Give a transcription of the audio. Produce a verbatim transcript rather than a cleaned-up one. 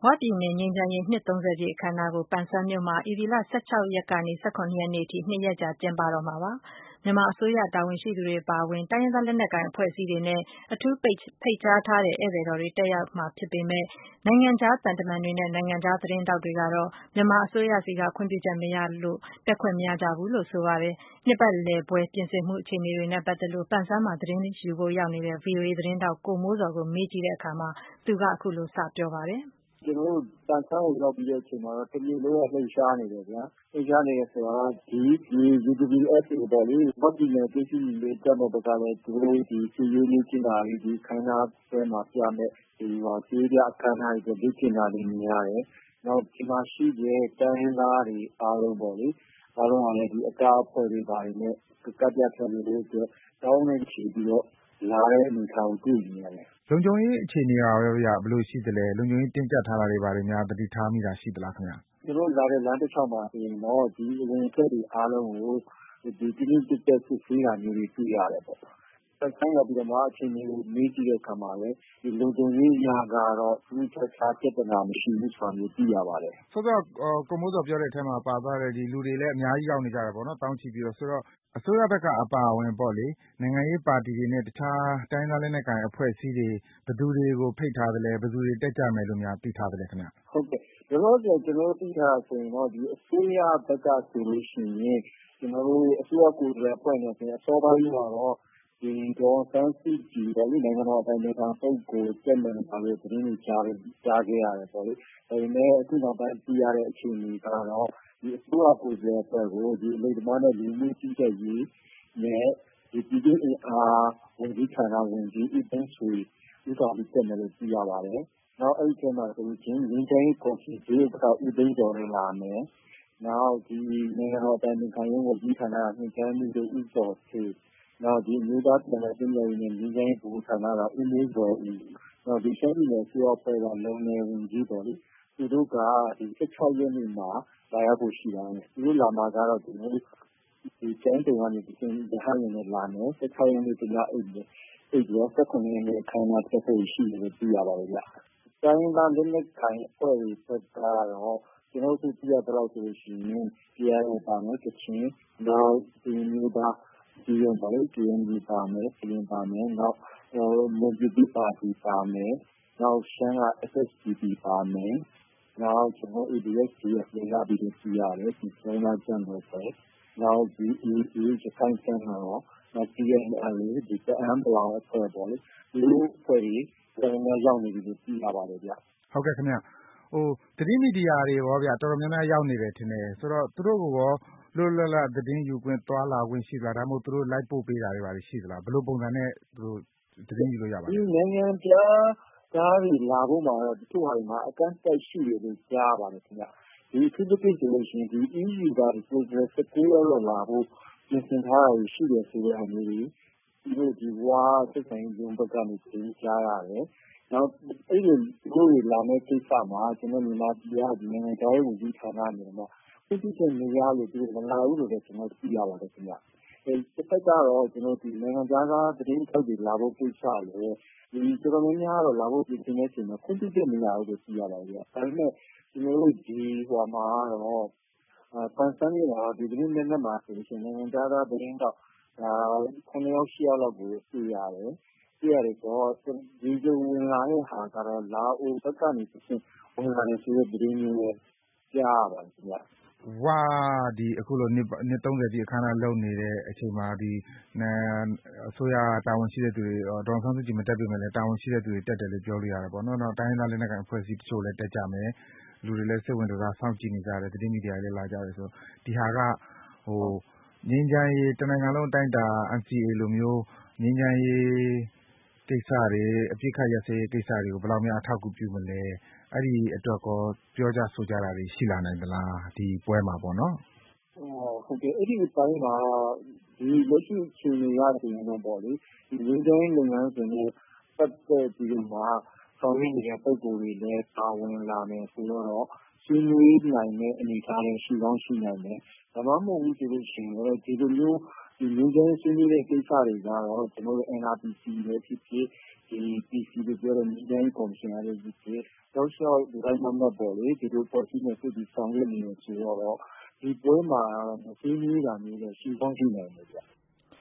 ဝပြည်နယ်ငြိမ်းချမ်းရေးနှစ်သုံးဆယ်ပြည့်အခမ်းအနားကိုပန်ဆန်းမြို့မှာဧပြီလ၁၆ရက်ကနေ၁၇ရက်နေ့အထိနှစ်ရက်ကြာကျင်းပတော့မှာပါ။မြန်မာအစိုးရတာဝန်ရှိသူတွေအပါအဝင်တိုင်းရင်းသားလက်နက်ကိုင်အဖွဲ့အစည်းတွေနဲ့အထူးဖိတ်ကြားထားတဲ့ဧည့်သည်တော်တွေတက်ရောက်မှာဖြစ်ပေမဲ့နိုင်ငံခြားသံတမန်တွေနဲ့နိုင်ငံခြားသတင်းထောက်တွေကတော့မြန်မာအစိုးရဆီကခွင့်ပြုချက်မရလို့တက်ခွင့်မရကြဘူးလို့ဆိုပါတယ်။နှစ်ပတ်လည်ပွဲပြင်ဆင်မှုအခြေအနေတွေနဲ့ပတ်သက်လို့ပန်ဆန်းမှာသတင်းယူဖို့ရောက်နေတဲ့ ဗွီအိုအေ သတင်းထောက်ကိုမိုးဇော်ကိုမေးကြည့်တဲ့အခါမှာသူကအခုလိုစပြောပါတယ်။ကျနော်တို့ပန်ဆန်းကိုရောက်ပြီးတဲ့အချိန်မှာတော့တပြည်လုံးကလှုပ်ရှားနေတယ်ဗျာ။လှုပ်ရှားနေတယ်ဆိုတာကဒီ ယူ ဒဘလျူ အက်ဖ် အေ ပေါ့လေဝပြည်နယ်သွေးစည်းညီညွတ်ရေးတပ်မတော်ဘက်ကလည်းသူတို့ဒီစစ်ရေးလေ့ကျင့်တာတွေဒီအခမ်းအနားပွဲမှာပြမယ့်ဒီစစ်ရေးပြအခမ်းအနားတွေလေ့ကျင့်တာတွေမြင်ရတယ်။နောက်ဒီမှာရှိတဲ့တိုင်းရင်းသားတွေအားလုံးပေါ့လေအားလုံးကလည်းဒီအကအဖွဲ့တွေဘာတွေနဲ့ကပ်ပြဖြတ်နေလို့အတွက်တောင်းနဲ့ချီပြီးတော့လာတဲ့အနေအထားကိုတွေ့နေရတယ်။လုံခြုံရေးအခြေအနေကရောဗျဘယ်လိုရှိသလဲလုံခြုံရေးတင်းကျပ်ထားတာတွေဘာတွေများသတိထားမိတာရှိသလားခင်ဗျ။ကျွန်တော်လာတဲ့လမ်းတစ်လျှောက်မှာဆိုရင်တော့ဒီအဝင်အထွက်တွေအားလုံးကိုဒီတင်းတင်းကျပ်ကျပ်စစ်ဆေးတာမျိုးတွေတွေ့ရတယ်ပေါ့။ဆိုင်ရောက်ပြီးတော့မှအချိန်ကြီးမေးကြည့်တဲ့အခါမှာလည်းဒီလုံခြုံရေးအရာကတော့သူ့ချက်ချပြဿနာမရှိဘူးဆိုတာမျိုးသိရပါတယ်။ဆိုတော့ကိုမိုးစောပြောတဲ့အထဲမှာပါသွားတဲ့ဒီလူတွေလည်းအများကြီးရောက်နေကြတယ်ပေါ့နော်တောင်းချီပြီးတော့ဆိုတော့အစိုးရဘက်ကအပါအဝင်ပေါ့လေနိုင်ငံရေးပါတီတွေနဲ့တခြားတိုင်းသားလက်နက်ကိုင်အဖွဲ့အစည်းတွေဘယ်သူတွေကိုဖိတ်ထားသလဲဘယ်သူတွေတက်ကြမယ်လို့များသိထားသလဲခင်ဗျ။ဟုတ်ကဲ့လောလောဆယ်ကျွန်တော်တို့သိထားတာဆိုရင်တော့ဒီအစိုးရဘက်ကဆိုလို့ရှိရင်ကျွန်တော်တို့အစိုးရကိုယ်စားလှယ်အဖွဲ့နဲ့ဆိုရင်အစောပိုင်းမှာတော့ဒီဒေါ်ဆန်းစုကြည်ပေါ့လေနိုင်ငံတော်အတိုင်ပင်ခံပုဂ္ဂိုလ်တက်မယ်ပါလို့သတင်းတွေကြားကြားခဲ့ရတယ်ပေါ့လေ။ဒါပေမဲ့အခုနောက်ပိုင်းသိရတဲ့အခြေအနေကတော့ဒီအစိုးရကိုယ်စားလှယ်အဖွဲ့ကိုဒီအလို့သမားနဲ့လူမှုကြီးကြပ်ရေးနဲ့ဒီပြည်သူ့အင်အားဝန်ကြီးဌာနဝန်ကြီးဦးသိန်းဆွေဦးဆောင်ပြီးတက်မယ်လို့သိရပါတယ်။နောက်အဲ့ဒီထဲမှာဆိုရင်ငင်းတိုင်းကော်ဖီဒေးကဦးသိန်းကျော်လည်းလာမယ်။နောက်ဒီနိုင်ငံတော်အတိုင်ပင်ခံရုံးဝန်ကြီးဌာနကညွှန်ကြားမှုတို့ဦးကျော်ဖေနောက်ဒီမျိုးသားပြည်နယ်ပြည်နယ်နဲ့ငင်းတိုင်းဘူဌာနကဦးမိုးကျော်ဦးနောက်ဒီရှမ်းပြည်နယ်အစိုးရအဖွဲ့ကလုံနယ်ဝန်ကြီးပေါ့လေသူတို့ကဒီ၁၆ရက်နေ့မှာလာရောက်ဖို့ရှိတယ်။သူတို့လာမှာကတော့ဒီဒီကျန်းတုံကနေဒီရဟန်းရင်နဲ့လာမယ်၁၆ရက်နေ့ကညအိပ်မယ်အိပ်ပြီးတော့၁၇ရက်နေ့အခမ်းအနားတက်ဖို့ရှိတယ်လို့သိရပါတယ်ဗျ။တိုင်းရင်းသားလက်နက်ကိုင်အဖွဲ့တွေဘက်ကတော့ကျွန်တော်တို့သိရသလောက်ဆိုလို့ရှိရင် ကေအိုင်အို ပါမယ်ကချင်နောက်ဒီမျိုးသားဒီရုံပါလေ ကေအန်ယူ ပါမယ်ပြင်ပါမယ်နောက်မွန်ပြည်သစ်ပါတီပါမယ်နောက်ရှမ်းက အက်စ် အက်စ် ဒီ ပီ ပါမယ်နောက်ကျွန်တော် အေ ဒီ အက်စ် ဒီ အက်ဖ် လည်းရပြီးလို့သိရတယ်ဒီတိုင်းသားကျန်တော်ပဲနောက်ဒီ အေ အေ ရခိုင်တပ်မတော်နောက် တီ အန် အယ် အေ ဒီတအန်း အဖွဲ့ပေါ့လေဒီလိုအဖွဲ့တွေတော်တော်များရောက်နေပြီလို့သိရပါတယ်ဗျ။ဟုတ်ကဲ့ခင်ဗျ။ဟိုသတင်းမီဒီယာတွေရောဗျတော်တော်များများရောက်နေတယ်ထင်တယ်ဆိုတော့သူတို့ကရောလွတ်လွတ်လပ်သတင်းယူခွင့်သွားလာခွင့်ရှိသလားဒါမှမဟုတ်သူတို့လိုက်ပို့ပေးတာတွေပါရှိသလားဘယ်လိုပုံစံနဲ့သူတို့သတင်းယူလို့ရပါလဲဒီနိုင်ငံခြားသားတွေလာဖို့မှာတော့ဒီလိုဟာတွေမှာအကန့်အသတ်ရှိတယ်လို့ကြားပါတယ်ခင်ဗျဒီအထူးသဖြင့်ဆိုလို့ရှိရင်ဒီ အီးယူကဒီကိုယ်စား၁၉ယောက်လောက်လာဖို့ပြင်ဆင်ထားတာရှိတယ်ဆိုတဲ့အမျိုးတွေဒီလိုဒီဝါစစ်ဆိုင်ရုံးဘက်ကနေပြင်ကြားရတယ်နောက်အဲ့ဒီကိုယ်လာမယ့်ကိစ္စမှာကျွန်တော်မြန်မာပြည်ကဒီနိုင်ငံသားရေးဝန်ကြီးဌာနနေမှာပြည်သူ့စစ်နေရလို့ဒီမလာဘူးလို့လည်းကျွန်တော်သိရပါတယ်ခင်ဗျအဲတစ်ဖက်ကတော့ကျွန်တော်ဒီနိုင်ငံသားကသတင်းထောက်တွေလာဖို့ကိစ္စလေဒီတော်တော်များများတော့လာဖို့ပြင်နေတဲ့အချိန်မှာခွင့်ပြုချက်မရဘူးလို့သိရပါတယ်ဒါပေမဲ့ကျွန်တော်တို့ဒီဟိုမှာတော့ပန်ဆန်းနေတာဒီသတင်းနဲ့နဲ့မှာဆိုရှင်နိုင်ငံသားကသတင်းတော့ဒါခုနှစ်ယောက်ရှစ်ယောက်လောက်ကိုသိရတယ်သိရတယ်ဆိုတော့ဒီလိုဝင်လာတဲ့ဟာကတော့လာအိုဘက်ကနေပြင်ဝင်လာတဲ့ဆိုတဲ့သတင်းမျိုးပဲကြားရပါတယ်ခင်ဗျဝါဒီအခုလိုနှစ်သုံးဆယ်ပြည့်အခမ်းအနားလုပ်နေတဲ့အချိန်မှာဒီအစိုးရတာဝန်ရှိတဲ့သူတွေဒေါ်ဆန်းစုကြည်မတက်ပေမဲ့လည်းတာဝန်ရှိတဲ့သူတွေတက်တယ်လို့ပြောလို့ရတယ်ပေါ့နော်နောက်တိုင်းရင်းသားလက်နက်ကိုင်အဖွဲ့အစည်းတချို့လည်းတက်ကြမယ်လူတွေလည်းစိတ်ဝင်စားစောင့်ကြည့်နေကြတယ်သတင်းမီဒီယာတွေလည်းလာကြတယ်ဆိုဒီဟာကဟိုငြိမ်းချမ်းရေးတနိုင်ငံလုံးအတိုင်းတာ အန် စီ အေ လိုမျိုးငြိမ်းချမ်းရေးကိစ္စတွေအပြစ်ခတ်ရစဲကိစ္စတွေကိုဘယ်လောက်များအထောက်အကူပြုမလဲအဲ့ဒီအတွက်ကောပြောကြဆိုကြတာတွေရှိလာနိုင်သလားဒီပွဲမှာပေါ့နော်ဟုတ်ကဲ့အဲ့ဒီအပိုင်းမှာဒီလက်ရှိအခြေအနေရဆိုရင်တော့ပေါ့လေဒီငင်းတိုင်းလုပ်ငန်းစဉ်နဲ့ပတ်သက်ပြီးမှဆောင်ရွက်နေတဲ့ပုံကိုယ်တွေလည်းပါဝင်လာမယ်ဆိုတော့ဆွေးနွေးနိုင်တဲ့အနေအထားနဲ့ရှိကောင်းရှိနိုင်တယ်ဒါမှမဟုတ်ဘူးဆိုလို့ရှိရင်ဒီလိုမျိုးဒီငင်းတိုင်းဆွေးနွေးတဲ့ကိစ္စတွေကတော့ကျွန်တော်တို့ အင် အာർ ပီ စီ ပဲဖြစ်ဖြစ်ဒီ ပီစီ လို့ပြောတဲ့ ငြိမ်းချမ်းရေးကော်မရှင်ကလည်းဖြစ်ဖြစ် တောက်လျှောက်လူတိုင်းမတ်မတ်ပေါ့လေ ဒီလိုအဖွဲ့အစည်းနဲ့တွေ့ပြီးဆောင်ရွက်နေတယ်ဆိုတော့ ဒီပွဲမှာမဆွေးနွေးတာမျိုးတော့ရှိကောင်းရှိနိုင်တယ်ဗျ